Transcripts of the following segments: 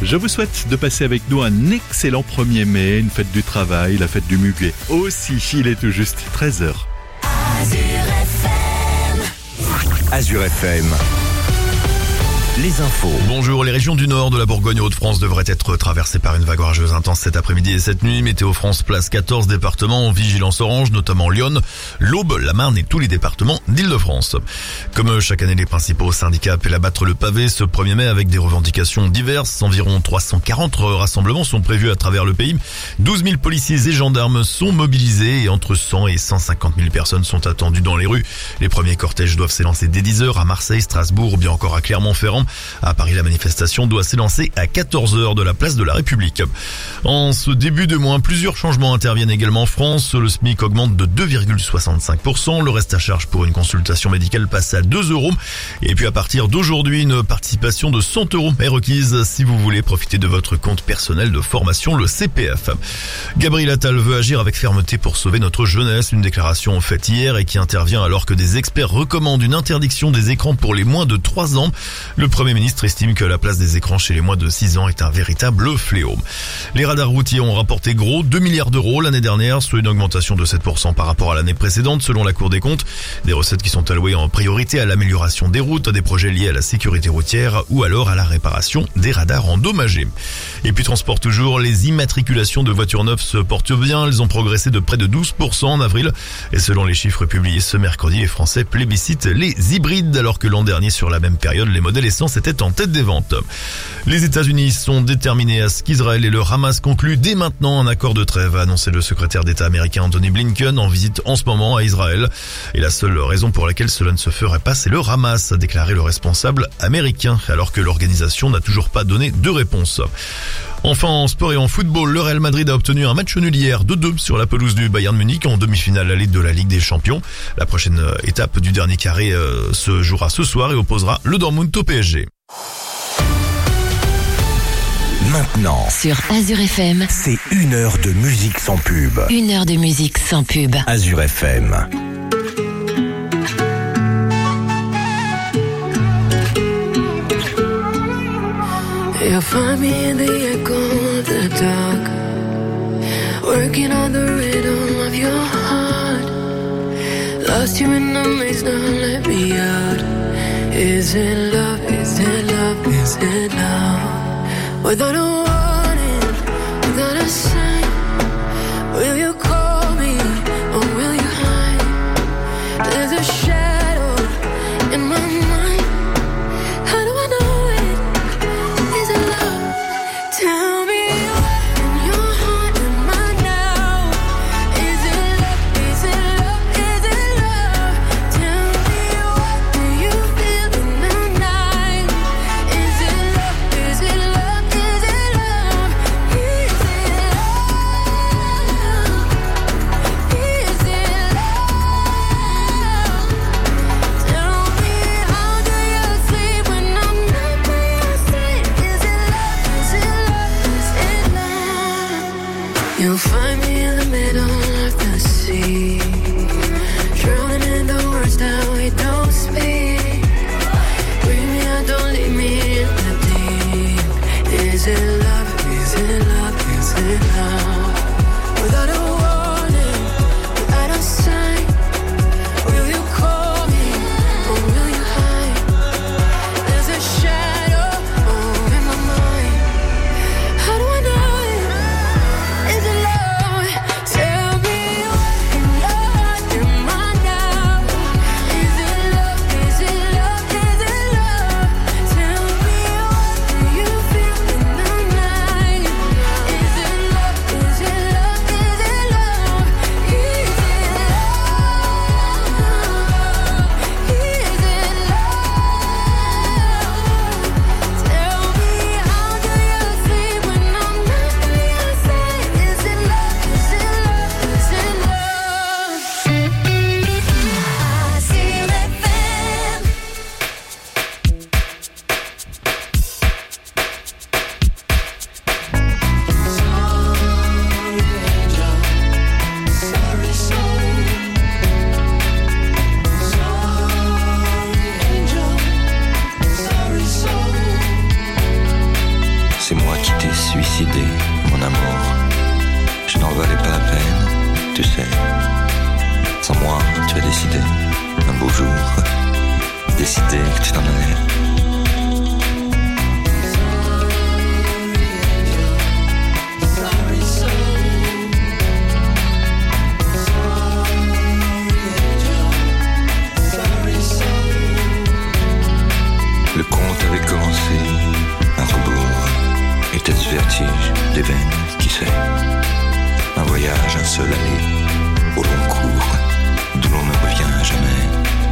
Je vous souhaite de passer avec nous un excellent 1er mai, une fête du travail, la fête du muguet. Aussi, il est tout juste 13h. Azure FM. Les infos. Bonjour, les régions du nord de la Bourgogne et Hauts-de-France devraient être traversées par une vague orageuse intense cet après-midi et cette nuit. Météo France place 14 départements en vigilance orange, notamment Lyon, l'Aube, la Marne et tous les départements d'Île-de-France. Comme chaque année, les principaux syndicats appellent à battre le pavé ce 1er mai avec des revendications diverses. Environ 340 rassemblements sont prévus à travers le pays. 12 000 policiers et gendarmes sont mobilisés et entre 100 et 150 000 personnes sont attendues dans les rues. Les premiers cortèges doivent s'élancer dès 10h à Marseille, Strasbourg ou bien encore à Clermont-Ferrand. À Paris, la manifestation doit s'élancer à 14h de la place de la République. En ce début de mois, plusieurs changements interviennent également en France. Le SMIC augmente de 2,65%. Le reste à charge pour une consultation médicale passe à 2 €. Et puis à partir d'aujourd'hui, une participation de 100 € est requise si vous voulez profiter de votre compte personnel de formation, le CPF. Gabriel Attal veut agir avec fermeté pour sauver notre jeunesse. Une déclaration faite hier et qui intervient alors que des experts recommandent une interdiction des écrans pour les moins de 3 ans. Le Premier ministre estime que la place des écrans chez les moins de 6 ans est un véritable fléau. Les radars routiers ont rapporté gros 2 milliards d'euros l'année dernière, soit une augmentation de 7% par rapport à l'année précédente selon la Cour des comptes. Des recettes qui sont allouées en priorité à l'amélioration des routes, à des projets liés à la sécurité routière ou alors à la réparation des radars endommagés. Et puis transport toujours, les immatriculations de voitures neuves se portent bien. Elles ont progressé de près de 12% en avril. Et selon les chiffres publiés ce mercredi, les Français plébiscitent les hybrides alors que l'an dernier sur la même période, les modèles essence étaient en tête des ventes. Les États-Unis sont déterminés à ce qu'Israël et le Hamas concluent dès maintenant un accord de trêve, a annoncé le secrétaire d'État américain Anthony Blinken en visite en ce moment à Israël. Et la seule raison pour laquelle cela ne se ferait pas, c'est le Hamas, a déclaré le responsable américain, alors que l'organisation n'a toujours pas donné de réponse. Enfin, en sport et en football, le Real Madrid a obtenu un match nul hier 2-2 sur la pelouse du Bayern Munich en demi-finale allée de la Ligue des Champions. La prochaine étape du dernier carré se jouera ce soir et opposera le Dortmund au PSG. Maintenant, sur Azure FM, c'est 1 heure de musique sans pub. 1 heure de musique sans pub. Azure FM. You'll find me in the echo of the dark, working on the rhythm of your heart. Lost you in the maze, now let me out. Is it love, is it love, is it love? Without a warning, without a sign, will you call me or will you hide? There's a shadow in my mind. How do I know it? Is it love? Tell me what's in your heart and mine now. Is it love? Is it love? Is it love? Tell me what do you feel in the night? Is it love? Is it love? Is it love? Is it love? Is it love? Tell me how do you sleep when I'm not by your side? Is it love? Is it love? Is it love? You'll find me in the middle of the sea, drowning in the words that we don't speak. Bring me out, don't leave me in the deep. Is it love? Is it love? Is it love? Without a warning, without a sign, will you call me or will you hide? There's a shadow in my mind. How do I know it? Is it love? décidé, mon amour. Je n'en valais pas la peine, tu sais. Sans moi, tu as décidé, un beau jour, décidé que tu t'en allais. Le conte avait commencé, un rebours, était ce vertige des veines, qui sait. Un voyage, un seul aller, au long cours, d'où l'on ne revient jamais.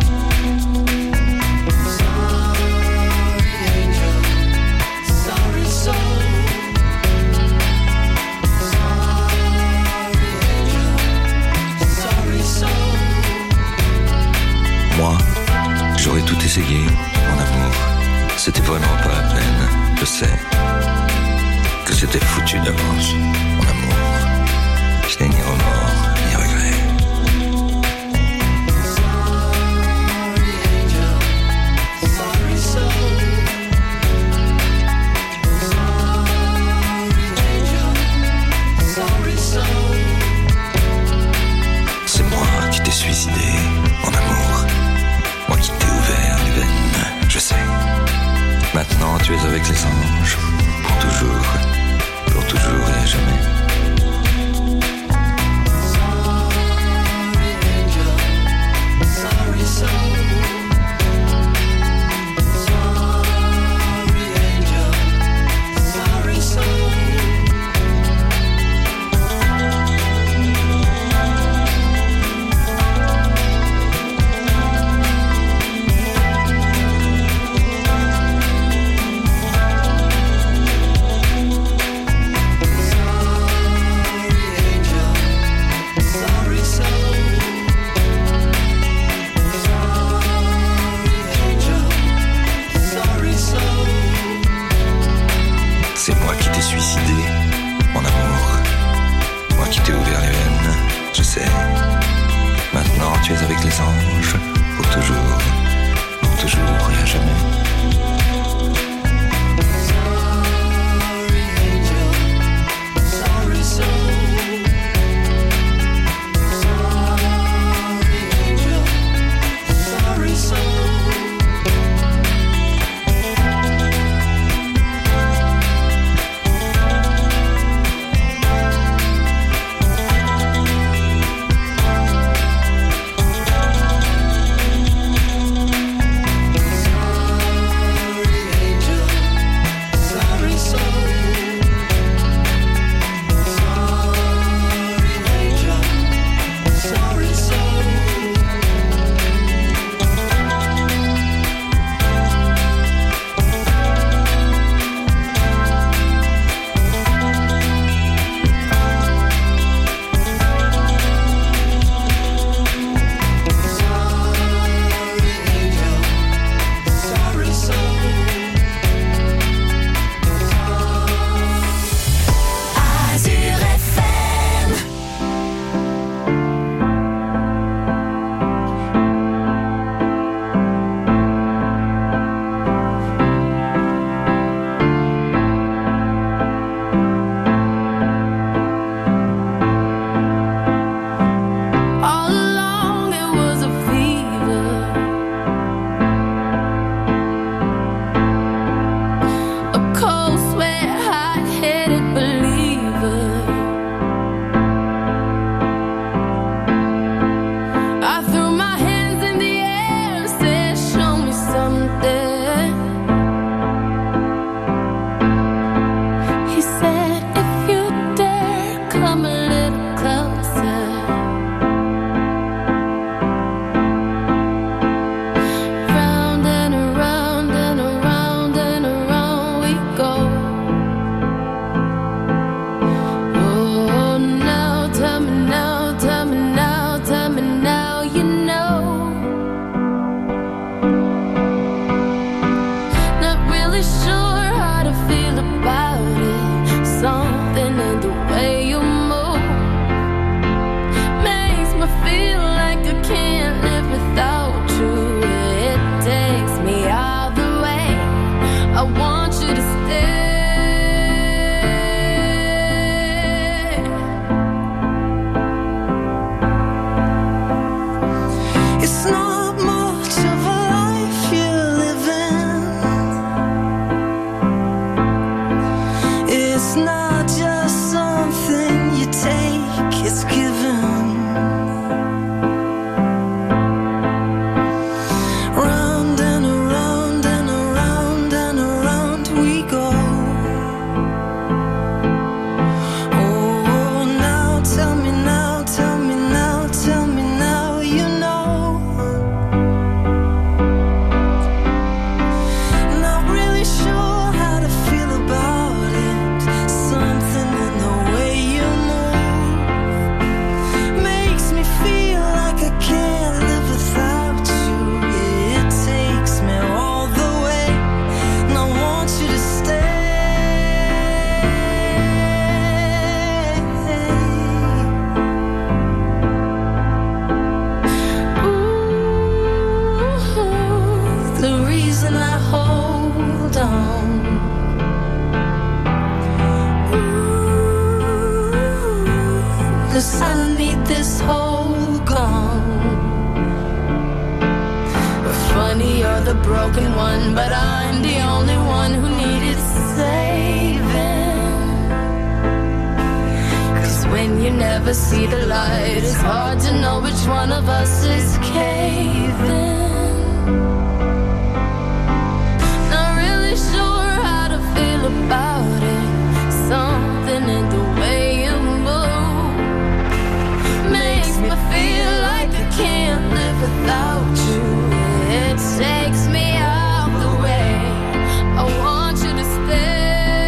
Moi, j'aurais tout essayé, mon amour. C'était vraiment pas la peine, je sais que c'était foutu d'avance, mon amour. Je n'ai ni remords, ni regrets. C'est moi qui t'ai suicidé, mon amour. Moi qui t'ai ouvert les veines, je sais. Maintenant tu es avec les anges, pour toujours et à jamais. Tu es avec les anges, pour toujours et à jamais. not just something you take, it's given. Round and around and around and around we go. Oh, now tell me now, tell me now, tell me now, you know. Not really sure how to feel about it. Something in the way you move makes me feel like I can't live without you. It takes me all the way, and I want you to stay. Ooh, the reason I hold on. Ooh, 'cause I need this whole gone. Funny, you're the broken one, but I'm the only one who needed saving. 'Cause when you never see the light, it's hard to know which one of us is caving. Not really sure how to feel about it. Something in the way you move makes me feel like I can't live without you. It takes me out the way. I want you to stay.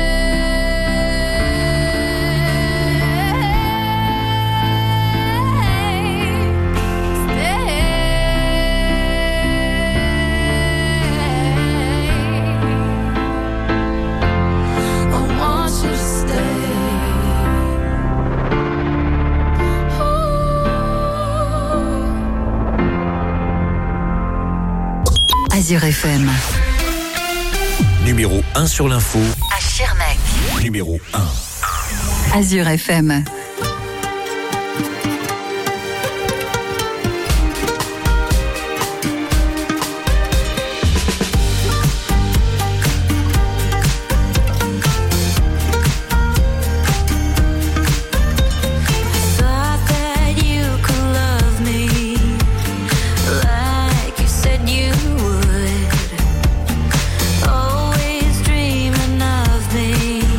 I want you to stay. Azure FM. Numéro 1 sur l'info, À Schirmeck. numéro 1. Azure FM. Thought that you could love me like you said you would. Always dreaming of me.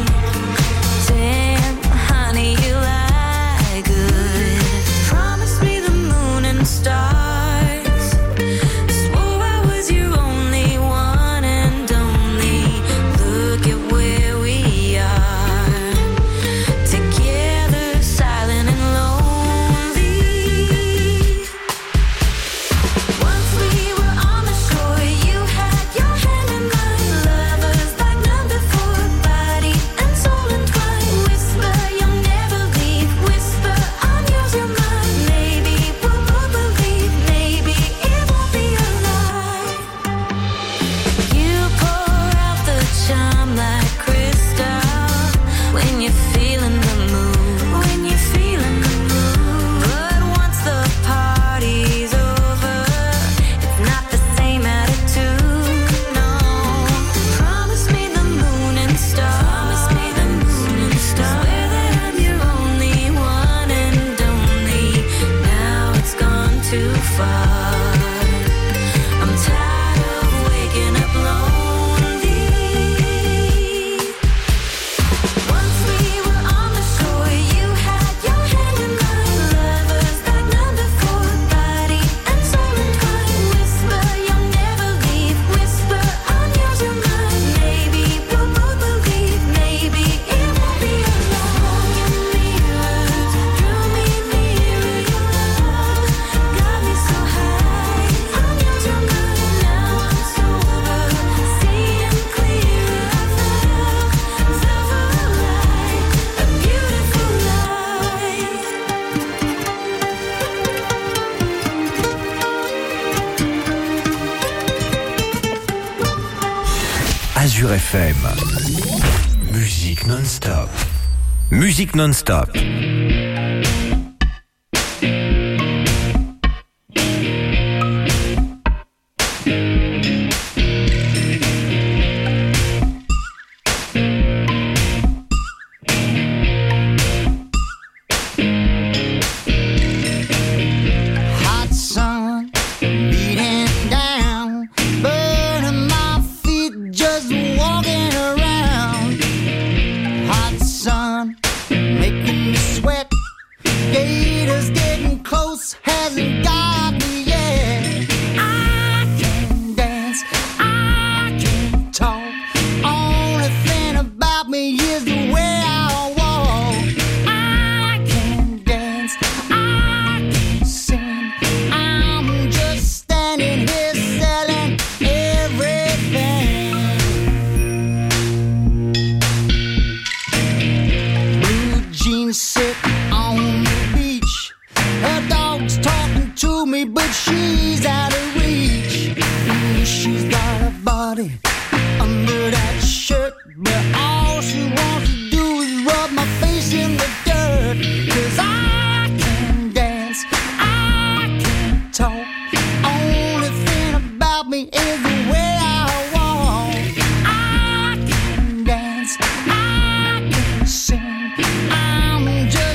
Damn, honey, you lie good. Promise me the moon and stars. Swore I was your only one and only. Look at where we are. Together, silent and lonely. Once we were on the shore, you had your hand in mine. Lovers like none before, body and soul entwined. Whisper, you'll never leave. Whisper, I'm yours, you're mine. Maybe we'll both believe. Maybe it won't be a lie. You pour out the charm like crystal when you're feeling the mood. When you're feeling the mood. But once the party's over, it's not the same attitude. No. Promise me the moon and stars. Promise me the moon and stars. Swear that I'm your only one and only. Now it's gone too far. I'm tired of waking up lonely. Once we were on the shore, you had your hand in mine. Lovers like none before, body and soul entwined. Whisper, you'll never leave. Whisper, I'm yours, you're mine. Maybe we'll both believe. Maybe it won't be a lie. Your mirrors drew me nearer. Your love got me so high. I'm yours, you're mine. Now I'm sober, seeing clearer. Silver light, a beautiful light. Azure FM. Musique non-stop. Musique non-stop. making me sweat. Gators getting close, hasn't got me yet. I can dance, I can talk. Only thing about me is the way I walk. I can dance, I can sing. I'm just standing here selling everything. Blue jeans sit on the beach. Her dog's talking to me, but she's out of reach. She's got a body under that shirt, but all she wants to do is rub my face in the dirt. 'Cause I can dance, I can talk. Only thing about me is the way I walk. I can dance, I can sing. I'm just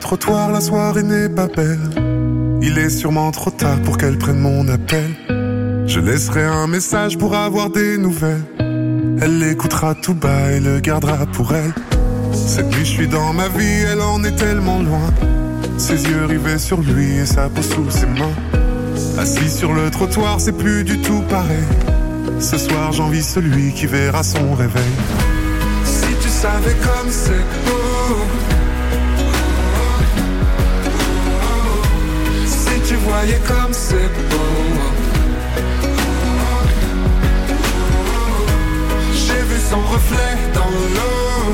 trottoir, la soirée n'est pas belle. Il est sûrement trop tard pour qu'elle prenne mon appel. Je laisserai un message pour avoir des nouvelles. Elle l'écoutera tout bas et le gardera pour elle. Cette nuit je suis dans ma vie, elle en est tellement loin. Ses yeux rivés sur lui et sa peau sous ses mains. Assis sur le trottoir, c'est plus du tout pareil. Ce soir j'envie celui qui verra son réveil. Si tu savais comme c'est beau, si tu voyais comme c'est beau. J'ai vu son reflet dans l'eau.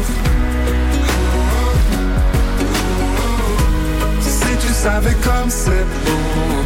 Si tu savais comme c'est beau.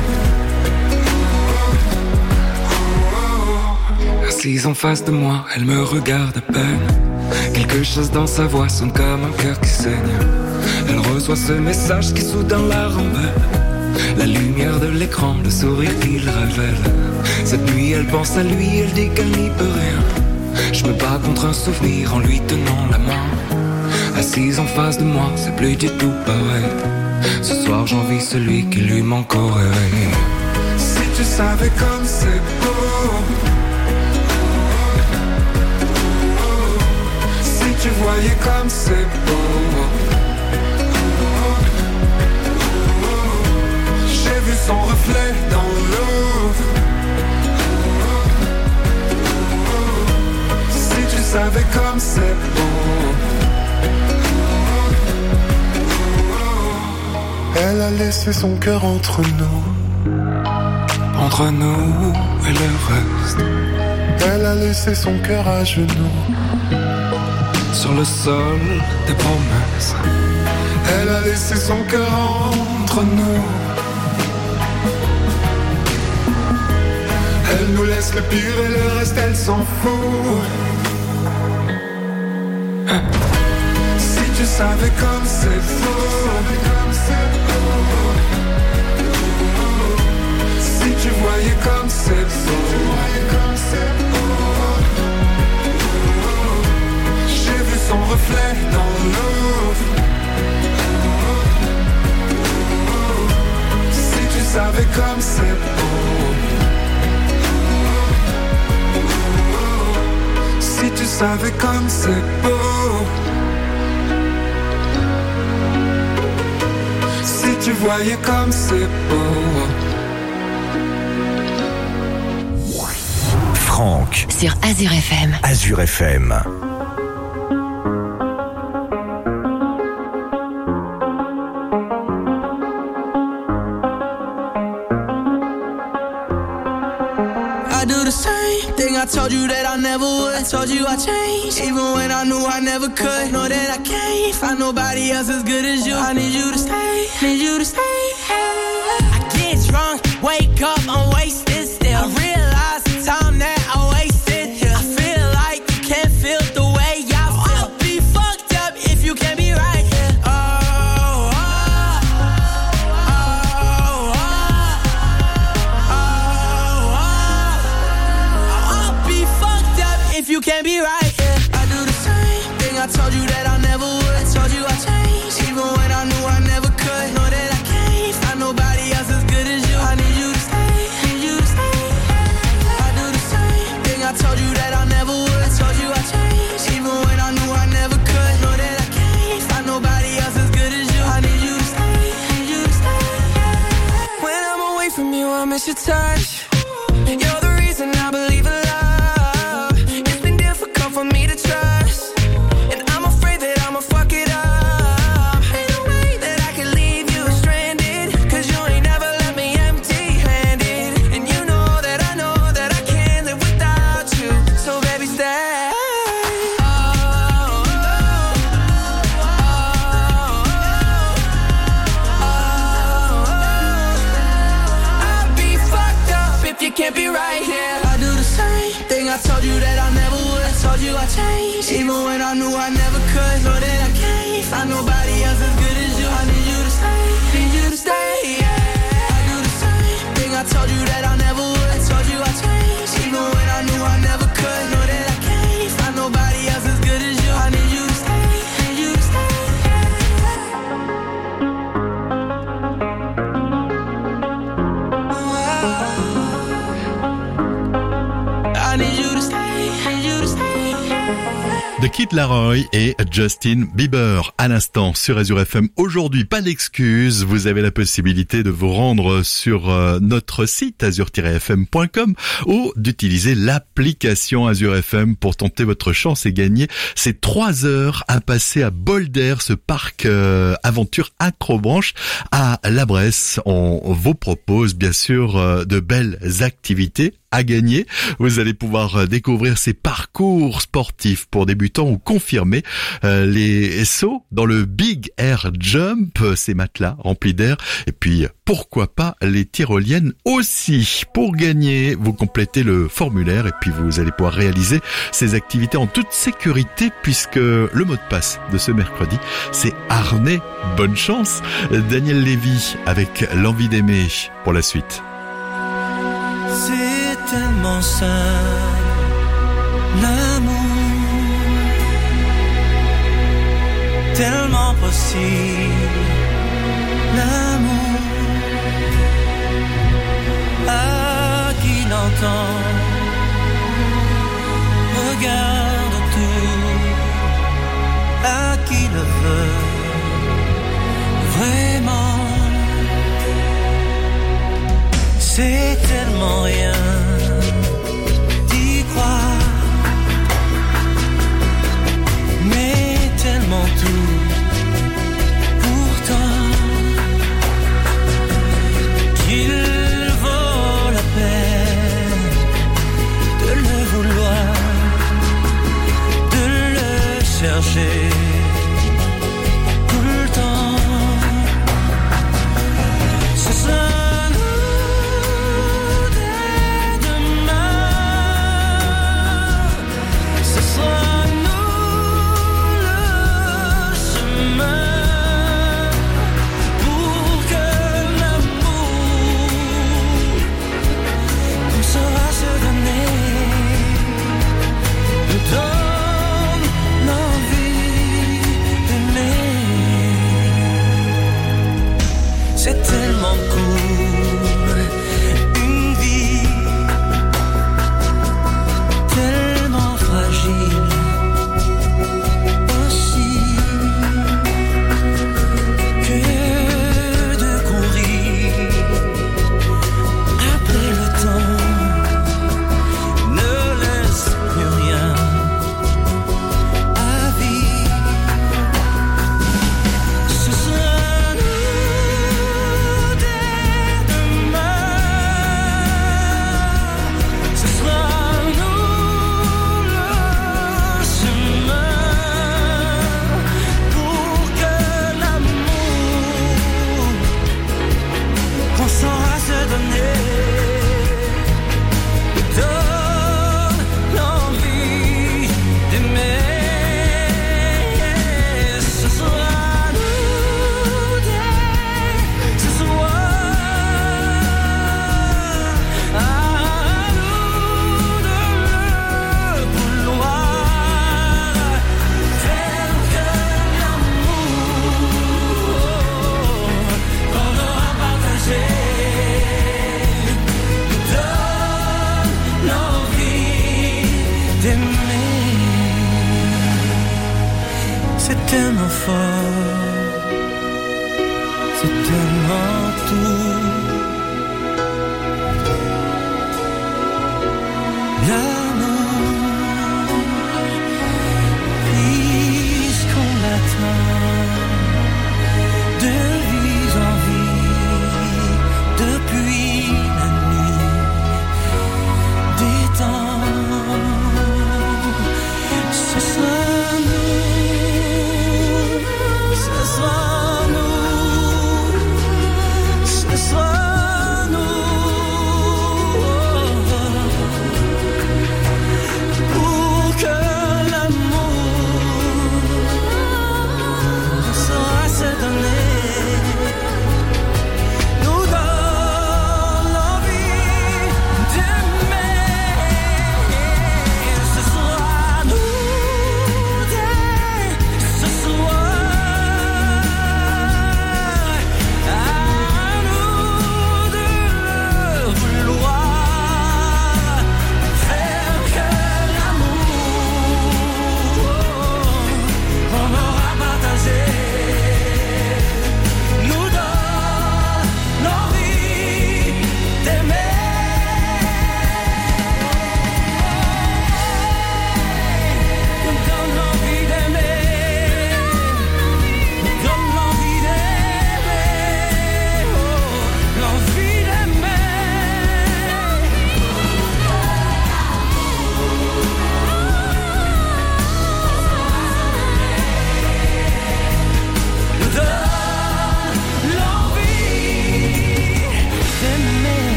Assise en face de moi, elle me regarde à peine. Quelque chose dans sa voix sonne comme un cœur qui saigne. Elle reçoit ce message qui soudain la rembelle. La lumière de l'écran, le sourire qu'il révèle. Cette nuit elle pense à lui, elle dit qu'elle n'y peut rien. Je me bats contre un souvenir en lui tenant la main. Assise en face de moi, c'est plus du tout pareil. Ce soir j'envie celui qui lui manque au réveil. Si tu savais comme c'est beau. Si tu voyais comme c'est beau. J'ai vu son reflet dans l'eau. Si tu savais comme c'est beau. Elle a laissé son cœur entre nous. Entre nous et le reste. Elle a laissé son cœur à genoux. Sur le sol des promesses. Elle a laissé son cœur entre nous. Elle nous laisse le pire et le reste elle s'en fout. Si tu savais comme c'est faux. Si tu voyais comme c'est beau. J'ai vu son reflet dans l'eau. Si tu savais comme c'est beau. Si tu savais comme c'est beau. Si tu voyais comme c'est beau. Franck Sur Azure FM. Azure FM. I do the same thing I told you that I never would. I told you I changed, even when I knew I never could. Know that I can't find nobody else as good as you. I need you to stay, need you to stay. I get drunk, wake up, I'm wasted still. I realize the time that I wasted here. I feel like you can't feel the way I feel. I'll be fucked up if you can't be right here. If you can't be right, yeah. I do the same thing I told you that I never would. I told you I changed, even when I knew I never could. Know that I can't find nobody else as good as you. I need you to stay, need you to stay. I do the same thing I told you that I never would. I told you I changed, even when I knew I never could. Know that I can't find nobody else as good as you. I need you to stay, need you to stay. When I'm away from you, I miss your touch. You're the reason I believe in love. For me to trust, and I'm afraid that I'ma fuck it up. Ain't no way that I can leave you stranded, 'cause you ain't never left me empty-handed. And you know that I can't live without you. So baby, stay. I'll be fucked up if you can't be right here. I do the same thing I told you that I never would. Told you I changed, even when I knew I never could. Know that I can't find nobody else as good as you. I need you to stay, need you to stay, yeah. I do the same thing I told you that I never would. Told you I changed, even when I knew I never could. Know that I can't find nobody else as good as you. I need you to stay, need you to stay, yeah. Kid Laroi et Justin Bieber à l'instant sur Azure FM. Aujourd'hui, pas d'excuses, vous avez la possibilité de vous rendre sur notre site azure-fm.com ou d'utiliser l'application Azure FM pour tenter votre chance et gagner ces 3 heures à passer à Boulder, ce parc aventure Acrobranche à La Bresse. On vous propose bien sûr de belles activités à gagner. Vous allez pouvoir découvrir ces parcours sportifs pour débutants ou confirmés, les sauts dans le Big Air Jump, ces matelas remplis d'air, et puis pourquoi pas les tyroliennes aussi. Pour gagner, vous complétez le formulaire et puis vous allez pouvoir réaliser ces activités en toute sécurité puisque le mot de passe de ce mercredi, c'est harnais. Bonne chance. Daniel Lévy avec l'envie d'aimer pour la suite. C'est tellement simple, l'amour, tellement possible, l'amour, à qui l'entend, regarde tout, à qui le veut, vraiment. C'est tellement rien d'y croire, mais tellement tout pourtant qu'il vaut la peine de le vouloir, de le chercher tout le temps. C'est ça. C'est tellement cool, une vie tellement fragile aussi, que de courir après le temps ne laisse plus rien à vivre. Ce sera nous.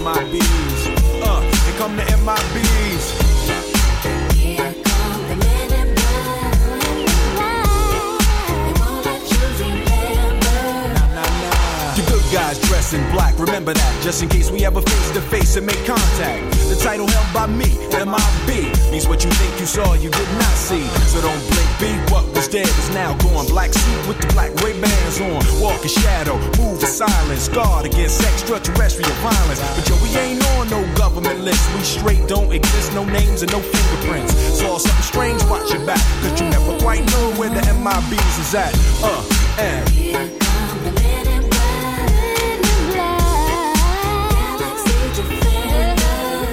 MIBs. Here come the MIBs. Here come the men in black. They won't let you remember. The good guys dress in black, remember that, just in case we ever face to face and make contact. The title held by me, MIB, means what you think you saw, you did not see. So don't blink, be what was dead is now gone. Black suit with the black Ray-Bans on, walk in shadow, move in silence, guard against extraterrestrial violence. But yo, we ain't on no government list, we straight don't exist, no names and no fingerprints. Saw something strange, watch your back, cause you never quite know where the MIBs is at. And Here come the men in black. Galaxy defenders.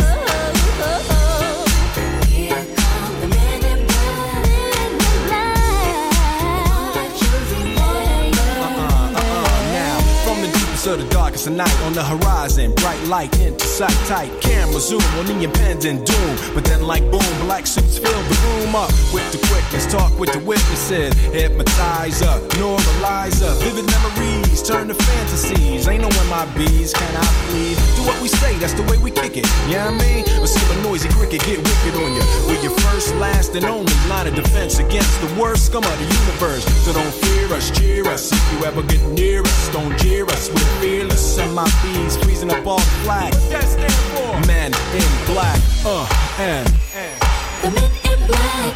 Here come the men in black. They won't let you remember. now, from the deepest of the darkest of night, on the horizon, bright light into sight, tight camera zoom on the impending doom. But then like boom, black suits fill the room up with the quickness, talk with the witnesses, hypnotizer, normalizer, vivid memories turn to fantasies. Ain't no MIBs, can I please? Do what we say, that's the way we kick it, you know what I mean? Or see a noisy cricket get wicked on you. We're your first, last, and only line of defense against the worst scum of the universe. So don't fear us, cheer us, if you ever get near us, don't jeer us, we're fearless. MIBs freezing up all the flag. What's that stand for? Men in black, and The men in black.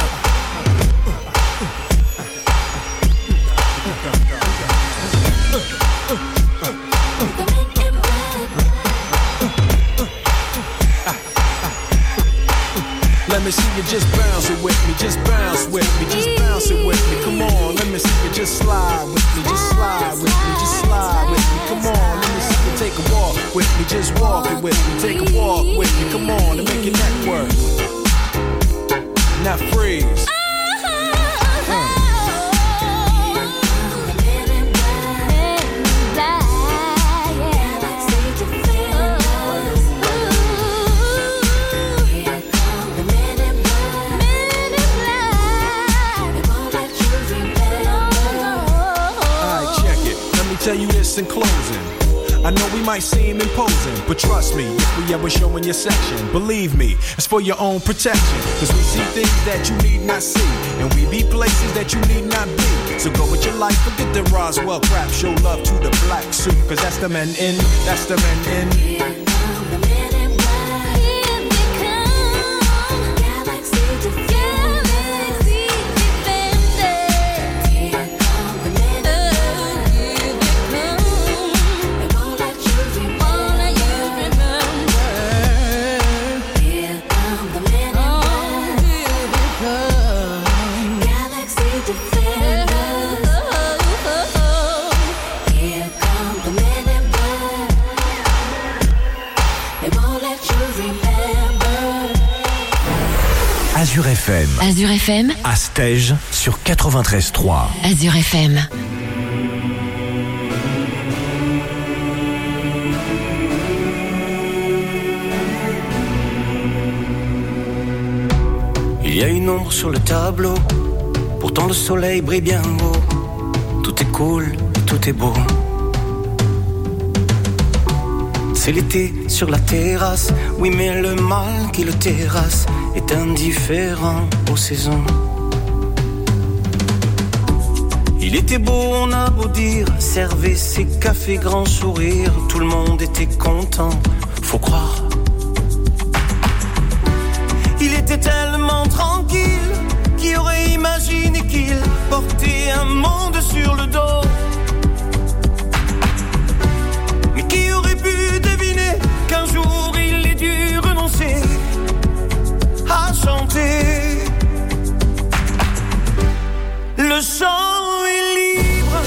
let me see you just bounce it with me, just bounce with me, just bounce it with me. Come on, let me see you just slide with me, just slide with me, just slide with me. Come on, let me see you take a walk with me, just walk it with me, take a walk with me. Come on, and make your neck work. Now freeze. Tell you this in closing, I know we might seem imposing, but trust me, if we ever show in your section, believe me, it's for your own protection. Cause we see things that you need not see, and we be places that you need not be. So go with your life, forget the Roswell crap, show love to the black suit, cause that's the men in, that's the men in. Azure FM. Azure FM. À Stège sur 93.3. Azure FM. Il y a une ombre sur le tableau, pourtant le soleil brille bien haut. Tout est cool, tout est beau. C'est l'été sur la terrasse, oui mais le mal qui le terrasse est indifférent aux saisons. Il était beau, on a beau dire, servait ses cafés grand sourire, tout le monde était content, faut croire. Il était tellement tranquille, qui aurait imaginé qu'il portait un monde sur le dos. Mais qui aurait pu deviner qu'un jour il ait dû renoncer à chanter. Le chant est libre,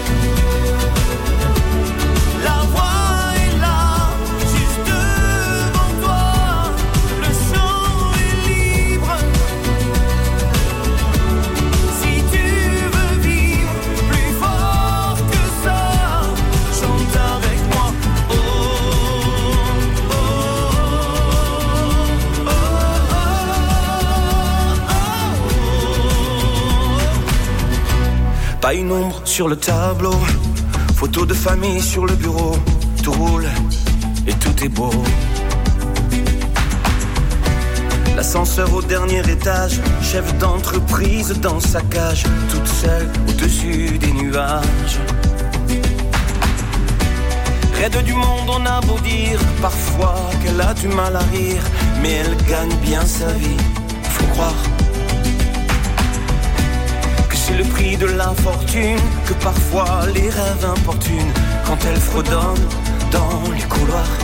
la voix est là, juste devant toi. Le chant est libre, si tu veux vivre plus fort que ça, chante avec moi. Oh, oh, oh, oh, oh. Pas une ombre sur le tableau, photo de famille sur le bureau. Tout roule et tout est beau. L'ascenseur au dernier étage, chef d'entreprise dans sa cage, toute seule au-dessus des nuages. Raide du monde, on a beau dire parfois qu'elle a du mal à rire, mais elle gagne bien sa vie, faut croire que c'est le prix de l'infortune, que parfois les rêves importunent quand elle fredonne dans les couloirs.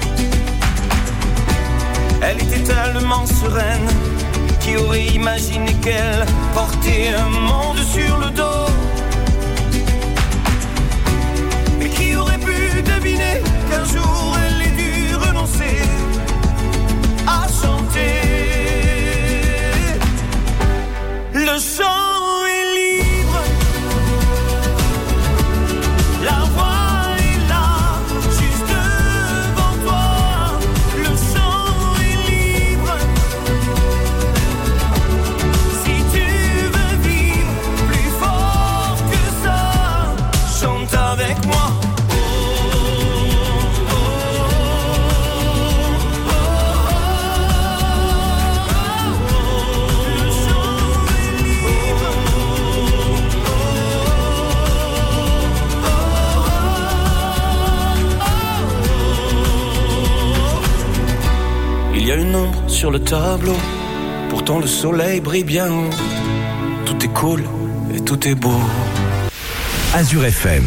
Elle était tellement sereine, qui aurait imaginé qu'elle portait un monde sur le dos? Et qui aurait pu deviner qu'un jour elle ait dû renoncer à chanter? Le chant est libre, la voix est là, juste devant toi. Le chant est libre, si tu veux vivre plus fort que ça, chante avec moi. Il y a une ombre sur le tableau, pourtant le soleil brille bien haut. Tout est cool et tout est beau. Azure FM.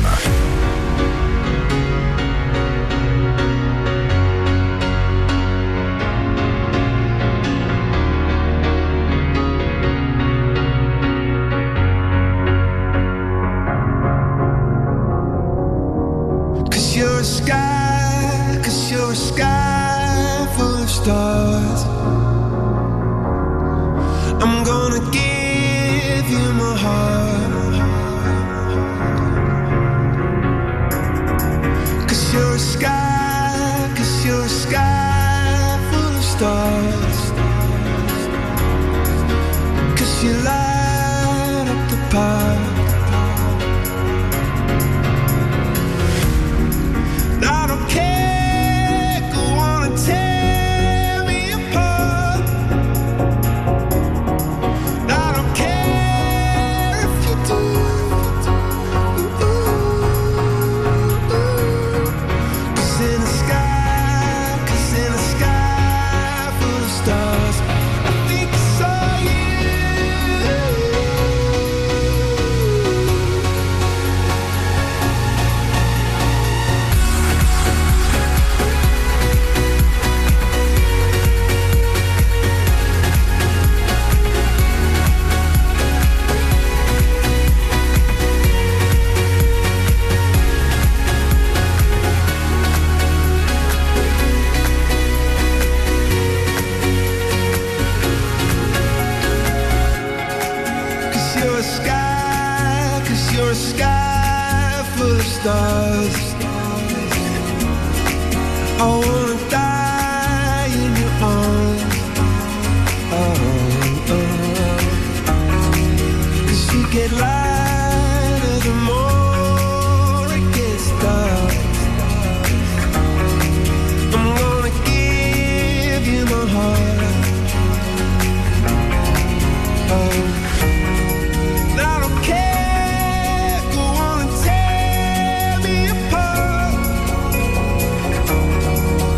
Cause you're a sky full of stars. I'm gonna give you my heart. Cause you're a sky full of stars. Cause you light up the park. I don't care, go on and tear me apart. I don't care if you do. Cause in the sky full of stars, I think I saw you. Cause you're a sky full of stars. I wanna die in your arms. Cause you get lighter the more it gets dark. I'm gonna give you my heart. I don't care, go on and tear me apart.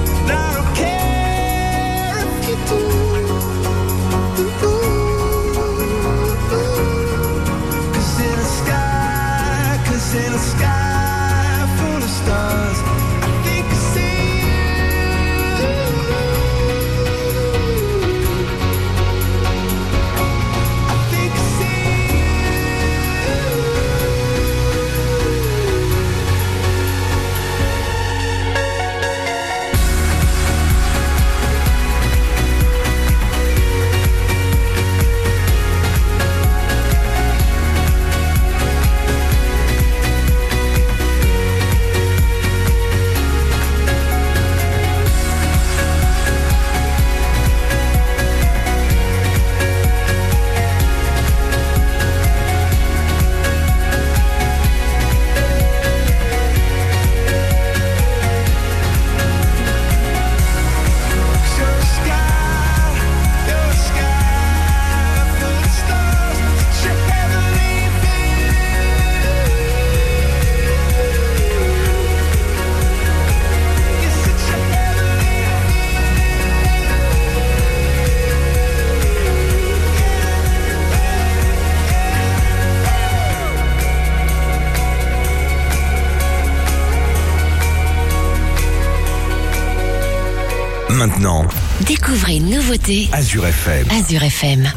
Maintenant, Découvrez une nouveauté. Azure FM. Azure FM.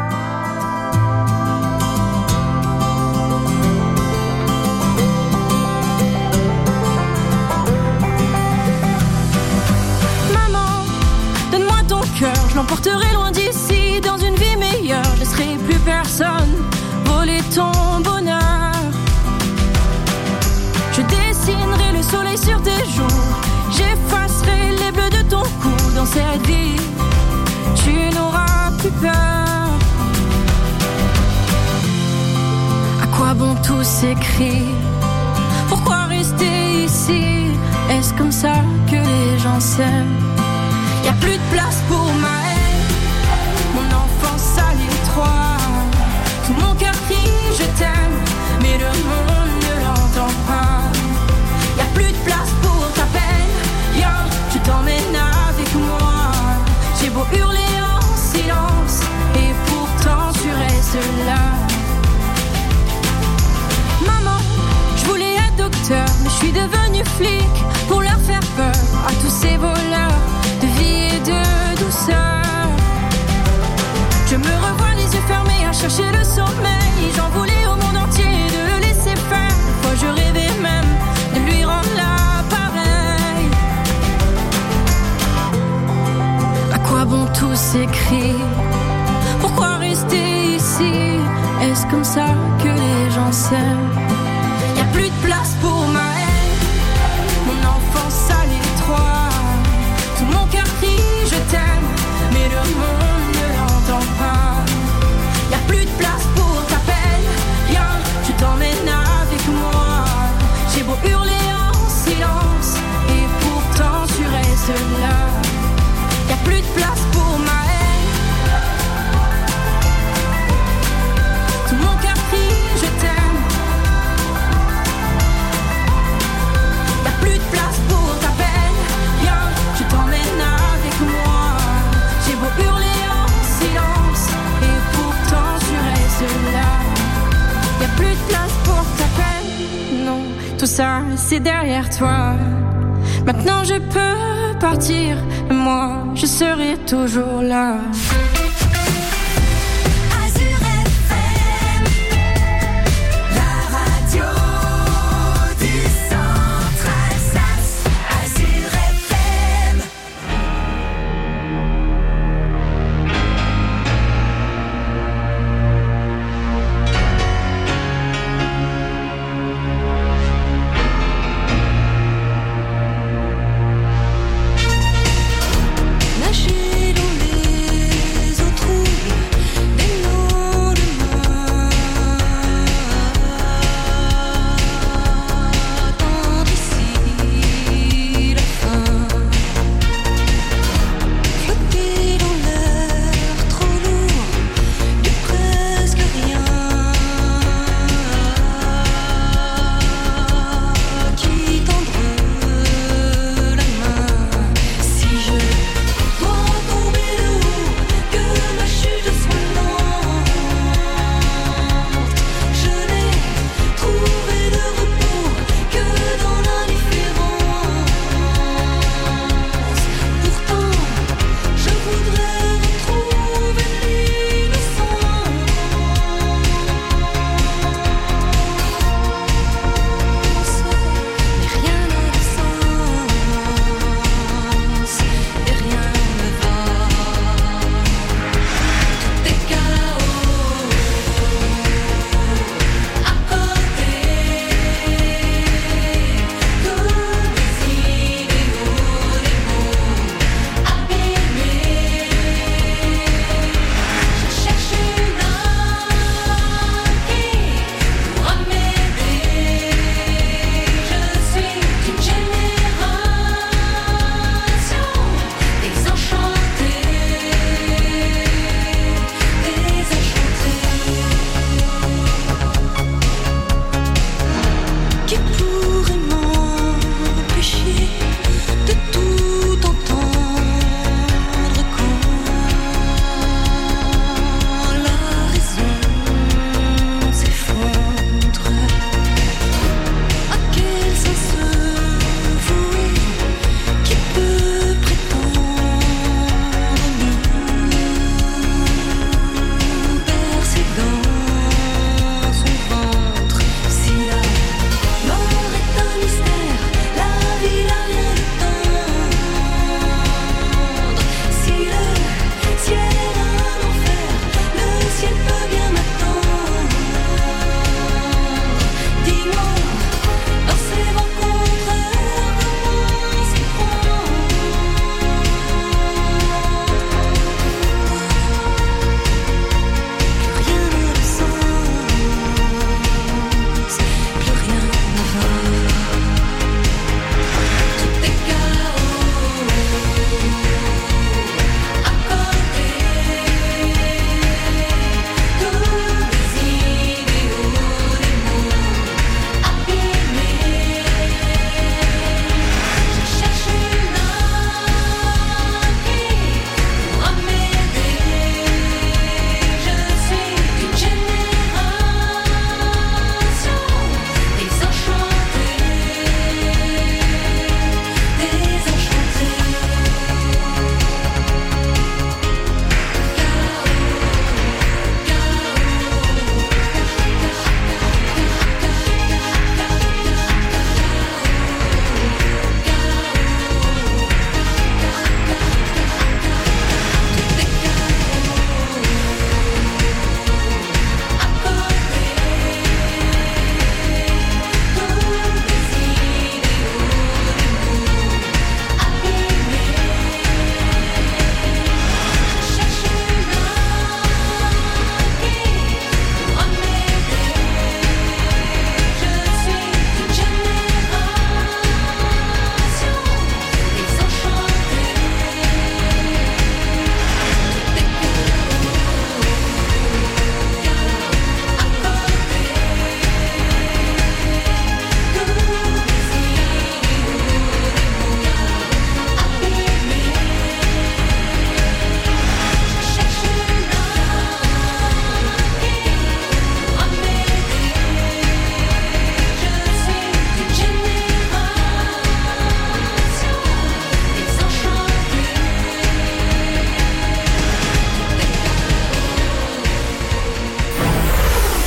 Maman, donne-moi ton cœur, je l'emporterai loin d'ici, dans une vie meilleure. Je laisserai plus personne voler ton bonheur. Je dessinerai le soleil sur tes joues, j'effacerai les bleus de ton cou. Dans cette vie, tu n'auras plus peur. À quoi bon tous ces cris? Pourquoi rester ici? Est-ce comme ça que les gens s'aiment? Y'a plus de place pour ma haine, mon enfance à l'étroit. Tout mon cœur crie je t'aime, mais le monde ne l'entend pas. Y'a plus de place pour ta peine, viens, je t'emmène avec moi. J'ai beau hurler en silence, et pourtant tu restes là. Maman, je voulais être docteur, mais je suis devenue flic pour leur faire peur à tous ces voleurs de vie et de douceur. Je me revois les yeux fermés à chercher le sommeil. J'en voulais au monde entier de le laisser faire. Parfois je rêvais même de lui rendre l'appareil. À quoi bon tous ces cris? Pourquoi rester ici? Est-ce comme ça que les gens s'aiment? Y'a plus de place pour ma haine, mon enfance à l'étroit. Tout mon cœur crie je t'aime, mais le monde ne l'entend pas. Y'a plus de place pour ta peine, viens, je t'emmène avec moi. J'ai beau hurler en silence, et pourtant tu restes là. Y'a plus de place pour ma haine, tout mon cœur crie je t'aime. Y'a plus de place pour ta peine, viens, je t'emmène avec moi. J'ai beau hurler en silence, et pourtant tu restes là. Y'a plus de place pour ta peine, non, tout ça c'est derrière toi. Maintenant je peux partir, et moi je serai toujours là. Azure FM, la radio du centre Alsace. Azure FM. Nager dans les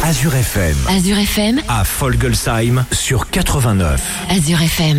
Azure FM. Azure FM. À Folgelsheim sur 89. Azure FM.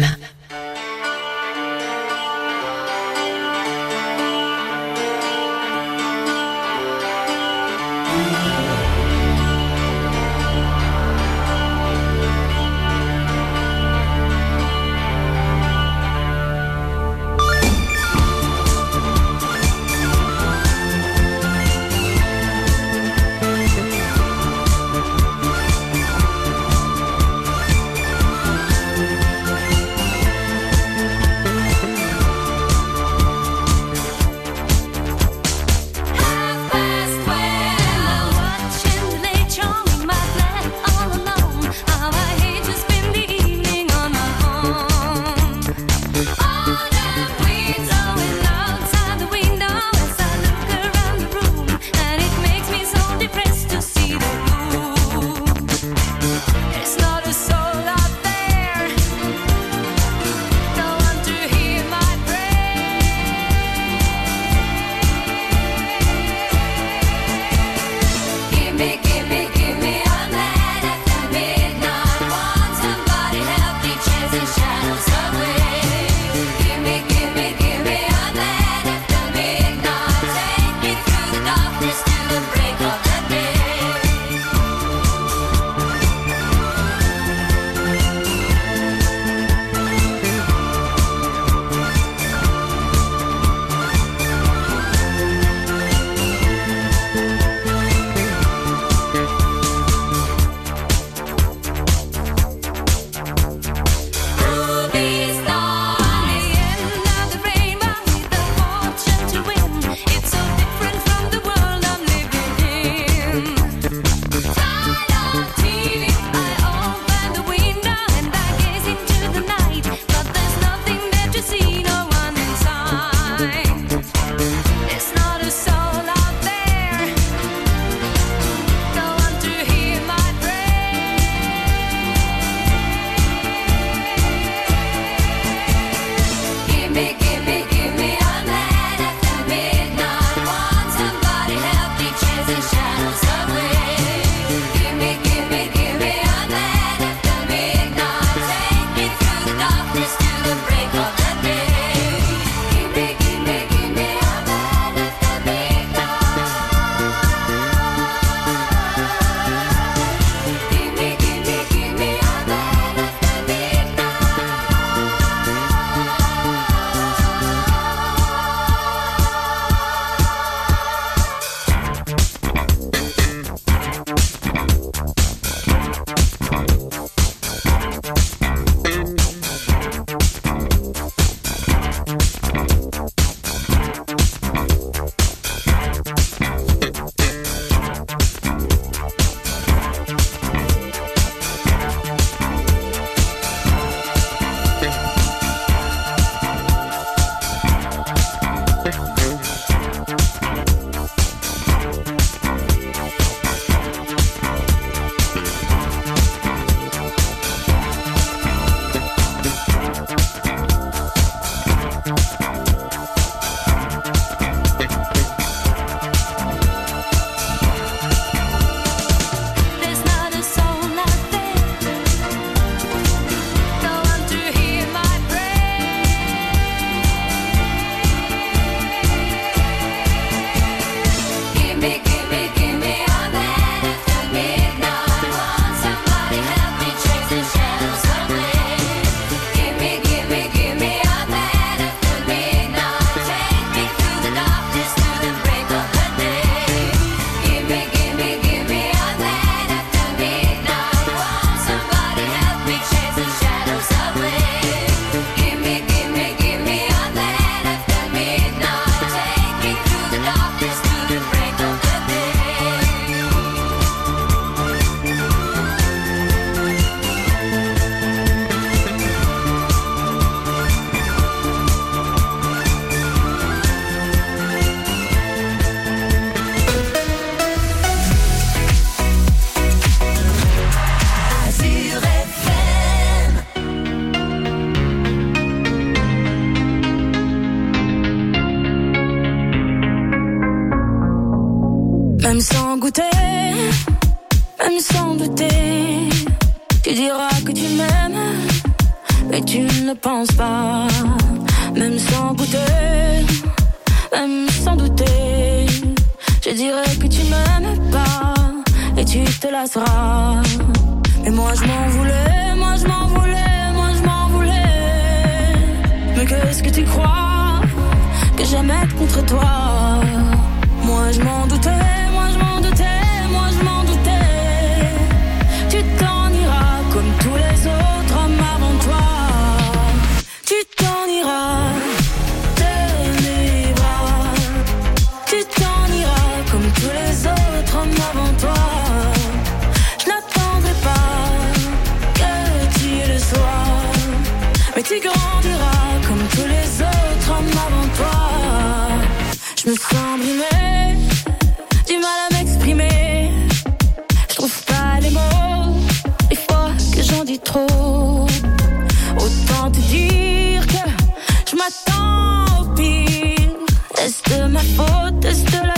Même sans goûter, même sans douter. Tu diras que tu m'aimes, mais tu ne penses pas. Même sans goûter, même sans douter. Je dirais que tu m'aimes pas, et tu te lasseras. Mais moi je m'en voulais, moi je m'en voulais, moi je m'en voulais. Mais qu'est-ce que tu crois que j'aime être contre toi? Moi je m'en doutais, moi je m'en doutais, moi je m'en doutais. Tu t'en iras comme tous les autres hommes avant toi. Tu t'en iras de mes bras. Tu t'en iras comme tous les autres hommes avant toi. Je n'attendrai pas que tu le sois, mais tu grandiras comme tous les autres hommes avant toi. Je me sens brimée, du mal à m'exprimer. Je trouve pas les mots, des fois que j'en dis trop. Autant te dire que je m'attends au pire. Est-ce de ma faute, est-ce de la